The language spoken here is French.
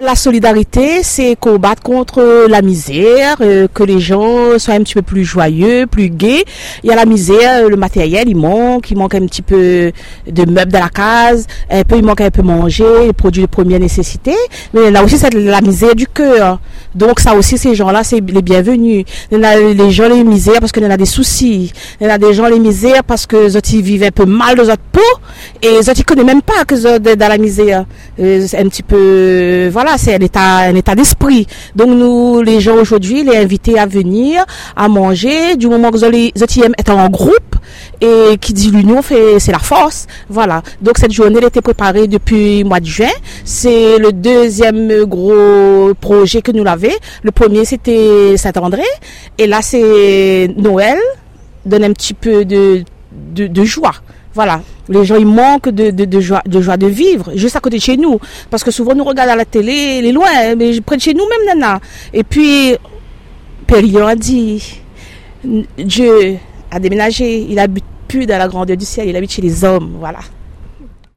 La solidarité, c'est combattre contre la misère, que les gens soient un petit peu plus joyeux, plus gais. Il y a la misère, le matériel, il manque un petit peu de meubles dans la case, il manque un peu manger, les produits de première nécessité. Mais là aussi, c'est la misère du cœur. Donc ça aussi, ces gens-là, c'est les bienvenus. Il y en a les gens les misères parce qu'il y en a des soucis. Il y en a des gens les misères parce que ils vivent un peu mal dans leur peau et ils connaissent même pas que dans la misère. C'est un petit peu, voilà, c'est un état d'esprit. Donc nous, les gens aujourd'hui, les invités à venir, à manger, du moment que les aiment être en groupe et qui dit l'union c'est la force. Voilà. Donc cette journée elle a été préparée depuis le mois de juin. C'est le deuxième gros projet que nous l'avons. Le premier c'était Saint-André et là c'est Noël. Donne un petit peu de joie. Voilà. Les gens, ils manquent de joie de vivre, juste à côté de chez nous. Parce que souvent, nous regardons à la télé, il est loin, mais près de chez nous même, nana. Et puis, Périon a dit, Dieu a déménagé, il habite plus dans la grandeur du ciel, il habite chez les hommes, voilà.